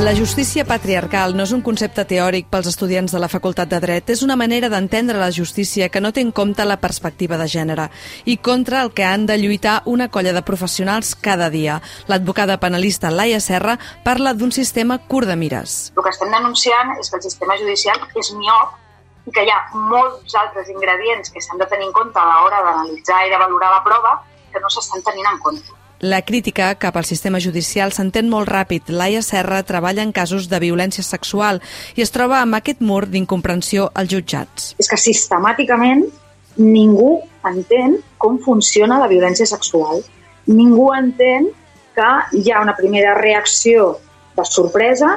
La justícia patriarcal no és un concepte teòric pels estudiants de la Facultat de Dret, és una manera d'entendre la justícia que no té en compte la perspectiva de gènere i contra el que han de lluitar una colla de professionals cada dia. L'advocada penalista Laia Serra parla d'un sistema curt de mires. El que estem denunciant és que el sistema judicial és miop i que hi ha molts altres ingredients que s'han de tenir en compte a l'hora d'analitzar i de valorar la prova que no s'estan tenint en compte. La crítica cap al sistema judicial s'entén molt ràpid. Laia Serra treballa en casos de violència sexual i es troba amb aquest mur d'incomprensió als jutjats. És que sistemàticament ningú entén com funciona la violència sexual. Ningú entén que hi ha una primera reacció de sorpresa,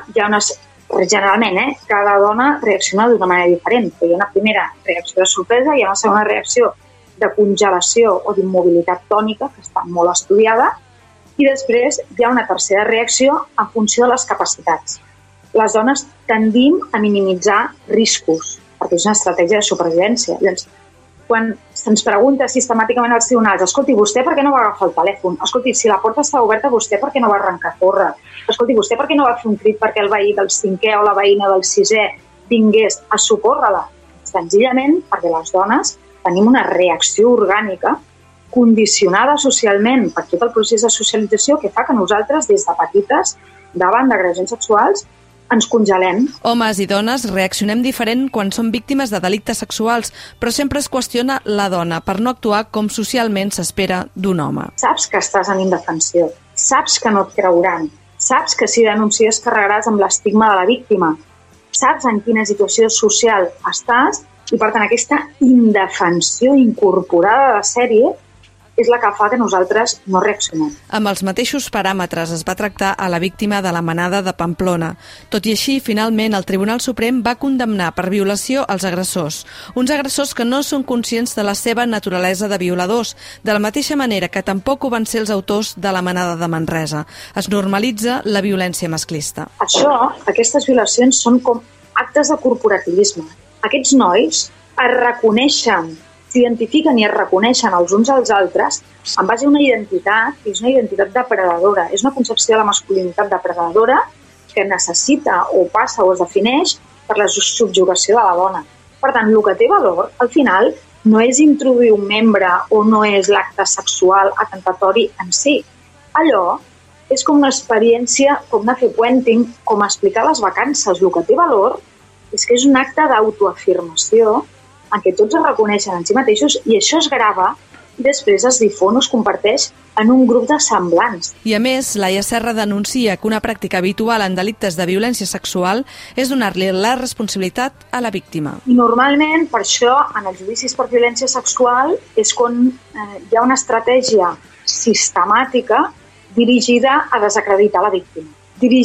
generalment, cada dona reacciona d'una manera diferent. Hi ha una primera reacció de sorpresa, hi ha una segona reacció de congelació o d'immobilitat tònica, que està molt estudiada, i després hi ha una tercera reacció en funció de les capacitats. Les dones tendim a minimitzar riscos, perquè és una estratègia de supervivència. Llavors, quan se'ns pregunta sistemàticament als tribunals, escolti, vostè per què no va agafar el telèfon? Escolti, si la porta està oberta, vostè per què no va arrencar a córrer? Escolti, vostè per què no va fer un crit perquè el veí del 5è o la veïna del 6è vingués a socórrer-la? Senzillament perquè les dones tenim una reacció orgànica condicionada socialment per tot el procés de socialització que fa que nosaltres, des de petites, davant d'agressions sexuals, ens congelem. Homes i dones reaccionem diferent quan som víctimes de delictes sexuals, però sempre es qüestiona la dona per no actuar com socialment s'espera d'un home. Saps que estàs en indefensió, saps que no et creuran, saps que si denuncies carregaràs amb l'estigma de la víctima, saps en quina situació social estàs i, per tant, aquesta indefensió incorporada de sèrie és la que fa que nosaltres no reaccionem. Amb els mateixos paràmetres es va tractar a la víctima de la manada de Pamplona. Tot i així, finalment, el Tribunal Suprem va condemnar per violació els agressors. Uns agressors que no són conscients de la seva naturalesa de violadors, de la mateixa manera que tampoc ho van ser els autors de la manada de Manresa. Es normalitza la violència masclista. Aquestes violacions són com actes de corporativisme. Aquests nois es reconeixen, s'identifiquen i es reconeixen els uns als altres en base a una identitat, que és una identitat depredadora. És una concepció de la masculinitat depredadora que necessita o passa o es defineix per la subjugació de la dona. Per tant, el que té valor, al final, no és introduir un membre o no és l'acte sexual atentatori en si. Allò és com una experiència, com anar a fer puenting, com explicar les vacances. El que té valor és que és un acte d'autoafirmació en què tots es reconeixen en si mateixos i això es grava i després es difon o es comparteix en un grup de semblants. I a més, Laia Serra denuncia que una pràctica habitual en delictes de violència sexual és donar-li la responsabilitat a la víctima. I normalment, per això, en els judicis per violència sexual és quan hi ha una estratègia sistemàtica dirigida a desacreditar la víctima.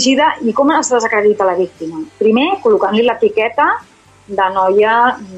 I com es desacredita la víctima? Primer, col·locant-li l'etiqueta de noia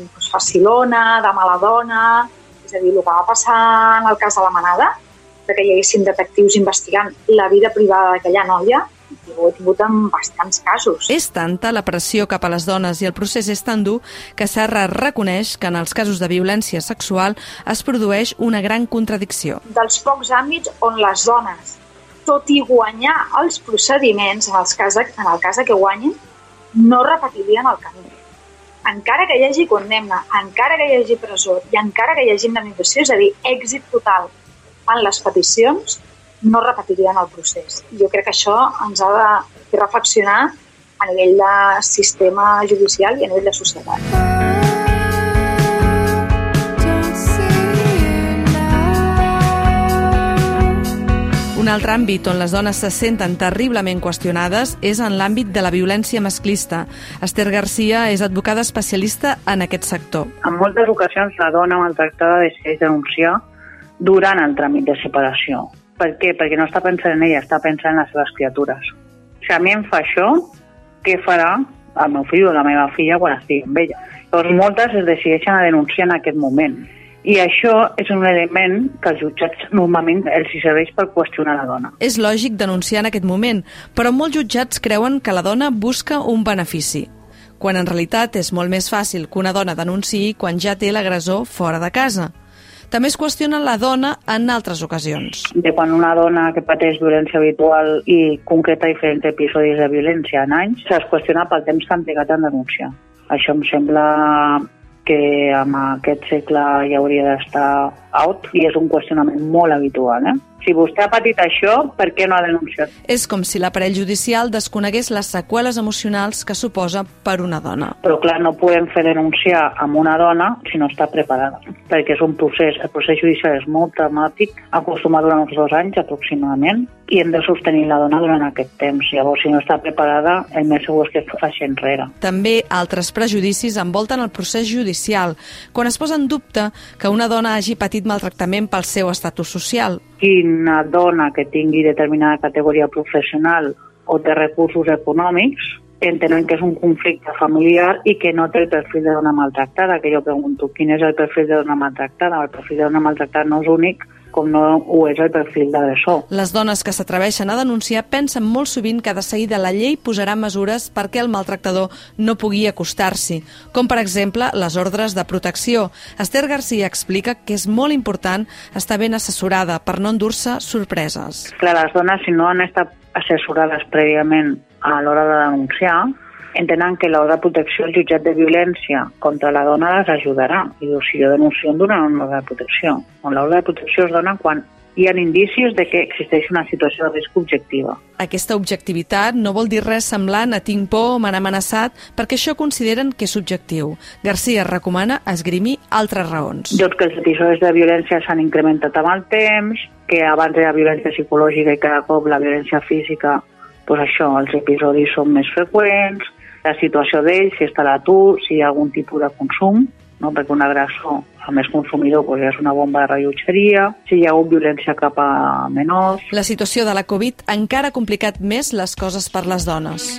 facilona, de mala dona, és a dir, el que va passar en el cas de la manada, que hi haguessin detectius investigant la vida privada d'aquella noia, i ho he tingut en bastants casos. És tanta la pressió cap a les dones i el procés és tan dur que Serra reconeix que en els casos de violència sexual es produeix una gran contradicció. Dels pocs àmbits on les dones, tot i guanyar els procediments, en el cas que guanyin, no repetirien el camí. Encara que hi hagi condemna, encara que hi hagi presó i encara que hi hagi indemnització, és a dir, èxit total en les peticions, no repetirien el procés. Jo crec que això ens ha de fer reflexionar a nivell de sistema judicial i a nivell de societat. Un altre àmbit on les dones se senten terriblement qüestionades és en l'àmbit de la violència masclista. Esther Garcia és advocada especialista en aquest sector. En moltes ocasions la dona maltractada decideix denunciar durant el tràmit de separació. Per què? Perquè no està pensant en ella, està pensant en les seves criatures. Si a mi em fa això, què farà el meu fill o la meva filla quan estigui amb ella? Llavors moltes es decideixen a denunciar en aquest moment. I això és un element que als jutjats normalment els serveix per qüestionar la dona. És lògic denunciar en aquest moment, però molts jutjats creuen que la dona busca un benefici, quan en realitat és molt més fàcil que una dona denunciï quan ja té l'agressor fora de casa. També es qüestiona la dona en altres ocasions. De quan una dona que pateix violència habitual i concreta diferents episodis de violència en anys, es qüestiona pel temps que han trigat en denunciar. Això em sembla que en aquest segle ja hauria d'estar out i és un qüestionament molt habitual. Si vostè ha patit això, per què no ha denunciat? És com si l'aparell judicial desconegués les seqüeles emocionals que suposa per una dona. Però clar, no podem fer denunciar amb una dona si no està preparada, perquè és un procés, el procés judicial és molt dramàtic, acostuma a durar uns 2 anys aproximadament, i hem de sostenir la dona durant aquest temps. Llavors, si no està preparada, el més segur és que faci enrere. També altres prejudicis envolten el procés judicial, quan es posa en dubte que una dona hagi patit maltractament pel seu estatus social. Quina dona que tingui determinada categoria professional o té recursos econòmics entenen que és un conflicte familiar i que no té el perfil de dona maltractada, que jo pregunto, quin és el perfil de dona maltractada? El perfil de dona maltractada no és únic, com no ho és el perfil d'agressor. Les dones que s'atreveixen a denunciar pensen molt sovint que de seguida la llei posarà mesures perquè el maltractador no pugui acostar-s'hi, com per exemple les ordres de protecció. Esther Garcia explica que és molt important estar ben assessorada per no endur-se sorpreses. Clar, les dones, si no han estat assessorades prèviament a l'hora de denunciar, entenen que l'ordre de protecció, el jutjat de violència contra la dona les ajudarà. I diu, si jo denuncio, em donen una ordre de protecció. L'ordre de protecció es dona quan hi ha indicis de que existeix una situació de risc objectiva. Aquesta objectivitat no vol dir res semblant a tinc por o m'han amenaçat, perquè això consideren que és subjectiu. Garcia recomana esgrimir altres raons. Doncs que els episodis de violència s'han incrementat amb el temps, que abans era violència psicològica i cada cop la violència física, doncs això, els episodis són més freqüents, la situació d'ells, si està a l'atur, si hi ha algun tipus de consum, no? Perquè un agressor, a més consumidor, doncs ja és una bomba de rellotgeria, si hi ha hagut violència cap a menors. La situació de la Covid encara ha complicat més les coses per les dones.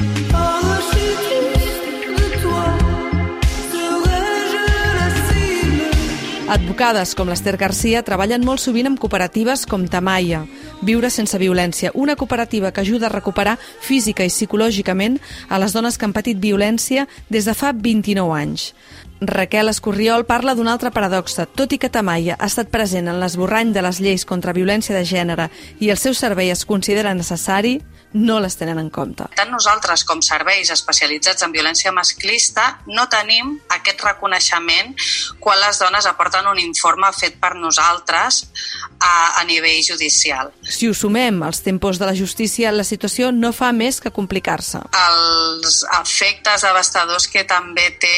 Advocades com l'Esther Garcia treballen molt sovint amb cooperatives com Tamaia, Viure sense violència, una cooperativa que ajuda a recuperar física i psicològicament a les dones que han patit violència des de fa 29 anys. Raquel Escorriol parla d'un altre paradoxa. Tot i que Tamaia ha estat present en l'esborrany de les lleis contra violència de gènere i el seu servei es considera necessari, no les tenen en compte. Tant nosaltres com serveis especialitzats en violència masclista no tenim aquest reconeixement quan les dones aporten un informe fet per nosaltres a nivell judicial. Si ho sumem als tempos de la justícia, la situació no fa més que complicar-se. Els efectes devastadors que també té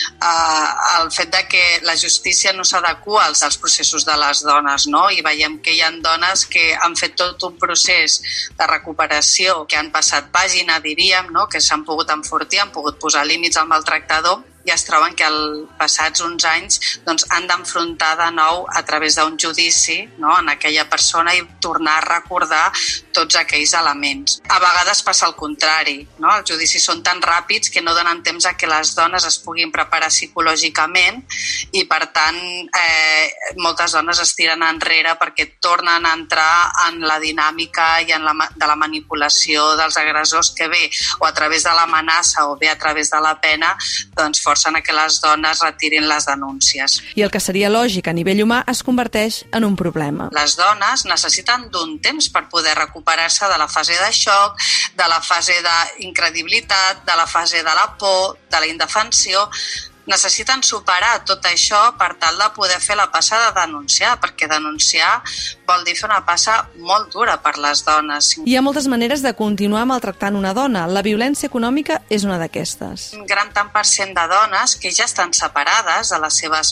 el fet de que la justícia no s'adequa als processos de les dones, no? I veiem que hi ha dones que han fet tot un procés de recuperació, que han passat pàgina, diríem, no? Que s'han pogut enfortir, han pogut posar límits al maltractador, i es troben que passats uns anys doncs, han d'enfrontar de nou a través d'un judici, no? En aquella persona i tornar a recordar tots aquells elements. A vegades passa el contrari, no? Els judicis són tan ràpids que no donen temps a que les dones es puguin preparar psicològicament i, per tant, moltes dones es tiren enrere perquè tornen a entrar en la dinàmica i de la manipulació dels agressors, que bé o a través de l'amenaça o bé a través de la pena, doncs forcen a que les dones retirin les denúncies. I el que seria lògic a nivell humà es converteix en un problema. Les dones necessiten d'un temps per poder recuperar-se de la fase de xoc, de la fase d'incredibilitat, de la fase de la por, de la indefensió. Necessiten superar tot això per tal de poder fer la passa de denunciar, perquè denunciar vol dir fer una passa molt dura per les dones. Hi ha moltes maneres de continuar maltractant una dona. La violència econòmica és una d'aquestes. Un gran tant per cent de dones que ja estan separades de les seves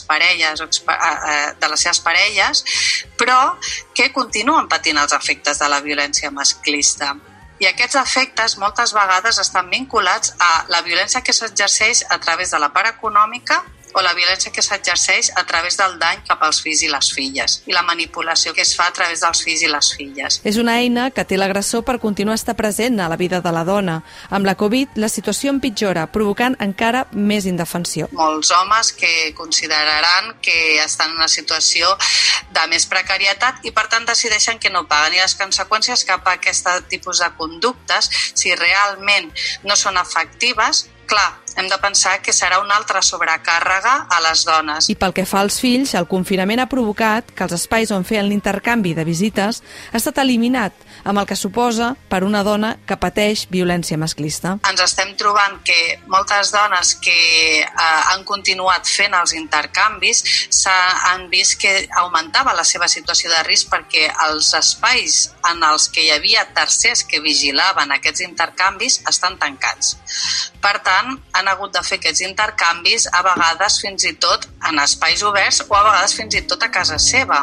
parelles, però que continuen patint els efectes de la violència masclista. I aquests efectes moltes vegades estan vinculats a la violència que s'exerceix a través de la part econòmica o la violència que s'exerceix a través del dany cap als fills i les filles i la manipulació que es fa a través dels fills i les filles. És una eina que té l'agressor per continuar estar present a la vida de la dona. Amb la Covid, la situació empitjora, provocant encara més indefensió. Molts homes que consideraran que estan en una situació de més precarietat i, per tant, decideixen que no paguen. I les conseqüències cap a aquest tipus de conductes, si realment no són efectives, clar, hem de pensar que serà una altra sobrecàrrega a les dones. I pel que fa als fills, el confinament ha provocat que els espais on feien l'intercanvi de visites ha estat eliminat, amb el que suposa per una dona que pateix violència masclista. Ens estem trobant que moltes dones que han continuat fent els intercanvis han vist que augmentava la seva situació de risc perquè els espais en els que hi havia tercers que vigilaven aquests intercanvis estan tancats. Per tant, han hagut de fer aquests intercanvis a vegades fins i tot en espais oberts o a vegades fins i tot a casa seva.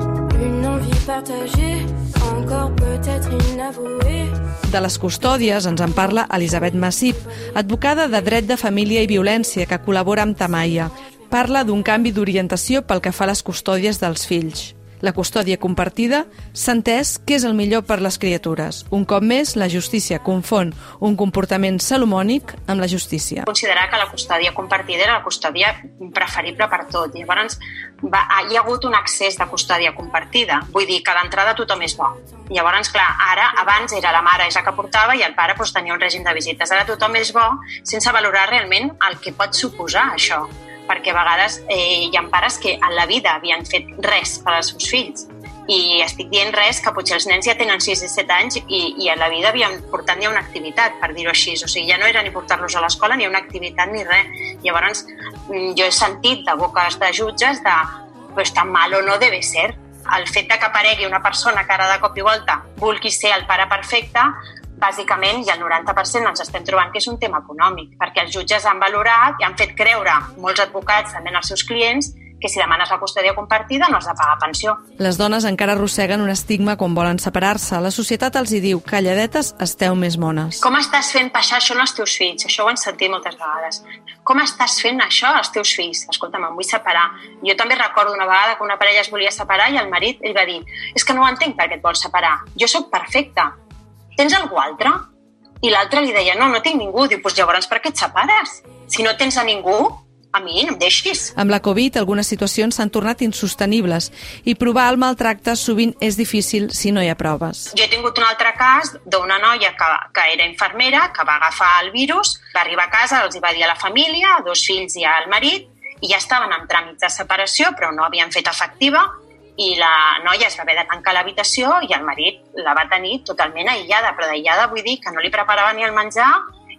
De les custòdies ens en parla Elisabet Massip, advocada de dret de família i violència que col·labora amb Tamaia. Parla d'un canvi d'orientació pel que fa a les custòdies dels fills. La custòdia compartida s'ha entès que és el millor per les criatures. Un cop més, la justícia confon un comportament salomònic amb la justícia. Considerar que la custòdia compartida era la custòdia preferible per tot. Llavors, hi ha hagut un excés de custòdia compartida. Vull dir que d'entrada tothom és bo. Llavors, clar, abans era la mare és la que portava i el pare tenia un règim de visites. Ara tothom és bo sense valorar realment el que pot suposar això. Perquè a vegades hi ha pares que en la vida havien fet res per als seus fills. I estic dient res que potser els nens ja tenen 6 i 7 anys i a la vida havien portat ni una activitat, per dir-ho així. O sigui, ja no era ni portar-los a l'escola, ni una activitat, ni res. Llavors, jo he sentit de boques de jutges pues tan malo no debe ser. El fet de que aparegui una persona que ara de cop i volta vulgui ser el pare perfecte, bàsicament, i el 90% ens estem trobant que és un tema econòmic, perquè els jutges han valorat i han fet creure molts advocats també als seus clients que si demanes la custòdia compartida no has de pagar pensió. Les dones encara arrosseguen un estigma quan volen separar-se. La societat els hi diu, calladetes, esteu més mones. Com estàs fent passar això als teus fills? Això ho hem sentit moltes vegades. Com estàs fent això als teus fills? Escolta'm, em vull separar. Jo també recordo una vegada que una parella es volia separar i el marit ell va dir és que no ho entenc per què et vols separar. Jo sóc perfecta. Tens algú altre? I l'altre li deia, no tinc ningú. Diu, doncs llavors per què et separes? Si no tens a ningú, a mi no em deixis. Amb la Covid, algunes situacions s'han tornat insostenibles i provar el maltracte sovint és difícil si no hi ha proves. Jo he tingut un altre cas d'una noia que era infermera, que va agafar el virus, va arribar a casa, els hi va dir a la família, a 2 fills i al marit, i ja estaven en tràmits de separació, però no havien fet efectiva, i la noia es va haver de tancar l'habitació i el marit la va tenir totalment aïllada, però d'aïllada vull dir que no li preparava ni el menjar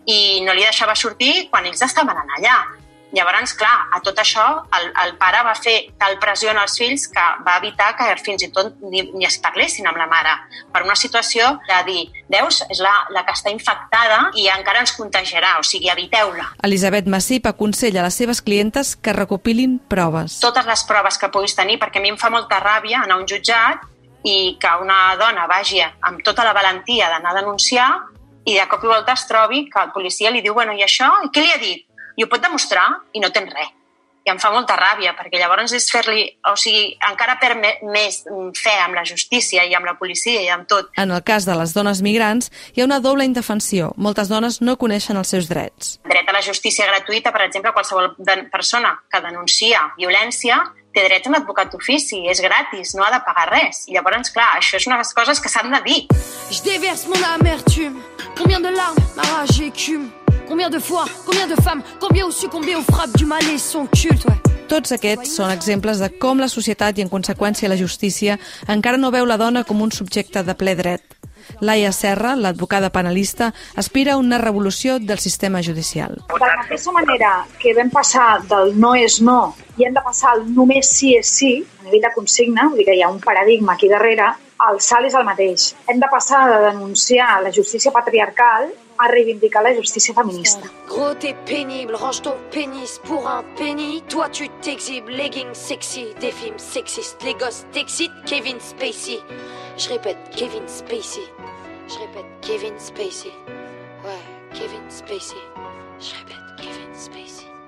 i no li deixava sortir quan ells estaven allà. Llavors, clar, a tot això el pare va fer tal pressió als fills que va evitar que fins i tot ni es parlessin amb la mare, per una situació de dir, veus, és la que està infectada i encara ens contagiarà, o sigui, eviteu-la. Elisabet Massip aconsella a les seves clientes que recopilin proves. Totes les proves que puguis tenir, perquè a mi em fa molta ràbia anar a un jutjat i que una dona vagi amb tota la valentia d'anar a denunciar i de cop i volta es trobi que el policia li diu, bueno, i això? I què li ha dit? I ho pot demostrar i no tens res. I em fa molta ràbia, perquè llavors és fer-li, o sigui, encara perd més fe amb la justícia i amb la policia i amb tot. En el cas de les dones migrants, hi ha una doble indefensió. Moltes dones no coneixen els seus drets. Dret a la justícia gratuïta, per exemple, qualsevol persona que denuncia violència té dret a un advocat d'ofici, és gratis, no ha de pagar res. I llavors, clar, això és una de les coses que s'han de dir. Je déverse mon amertume, combien de larmes ma rage écume. Combien de fois, combien de femmes, combien ont succombé aux frappes du mal et son culte, Tots aquests són exemples de com la societat i, en conseqüència, la justícia encara no veu la dona com un subjecte de ple dret. Laia Serra, l'advocada penalista, aspira a una revolució del sistema judicial. De la mateixa manera que vam passar del no és no i hem de passar al només sí és sí, a nivell de consigna, vull dir que hi ha un paradigma aquí darrere, el salt és el mateix. Hem de passar de denunciar la justícia patriarcal a reivindicar la justícia feminista. Gros, t'es pénible, range ton pénis pour un penny. Toi, tu t'exhibes, leggings sexy, des films sexistes, les gosses t'excitent, Kevin Spacey. Je répète, Kevin Spacey. Je répète, Kevin Spacey. Ouais, Kevin Spacey. Je répète, Kevin Spacey.